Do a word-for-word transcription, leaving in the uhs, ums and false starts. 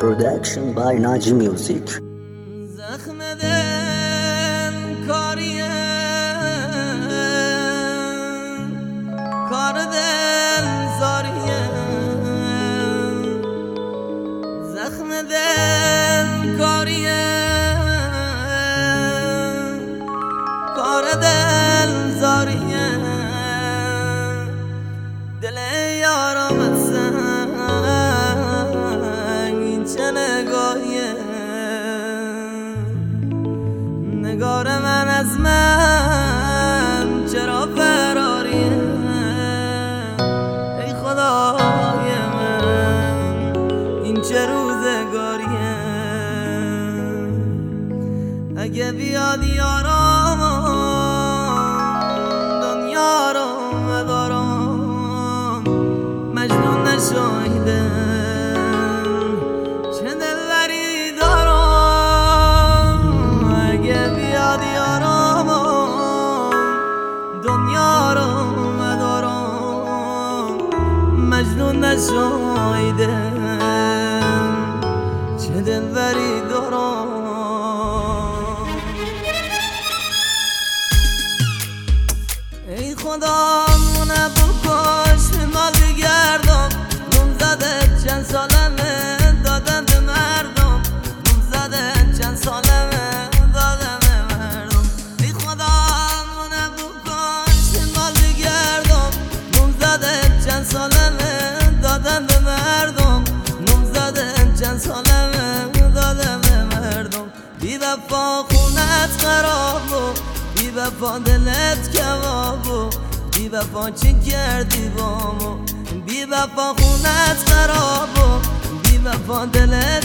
Production by Naji Music. زخم دل کاریه کار دل زاریه زخم دل کاریه کار دل زاریه دل یارم سنگ این چه نگاهیه نگار من از من چرا فراریه ای خدای من این چه روزگاریه اگه بیاد یارم دنیا رو مدارم مجنون نشایده مجنون نشایدم چه دلبری دارم ای خدا منو بکش مال بگردم نم زده چند سالمه دادم به مردم نم زده چند سالمه دادم به مردم ای خدا منو بکش مال بگردم نم زده چند سالمه دادم به مردم نم زدم چند سالمه دادم به مردم بی وفا خونت خرابو بی وفا دلت کبابو بی وفا چی کردی بامو بی وفا خونت خرابو بی وفا دلت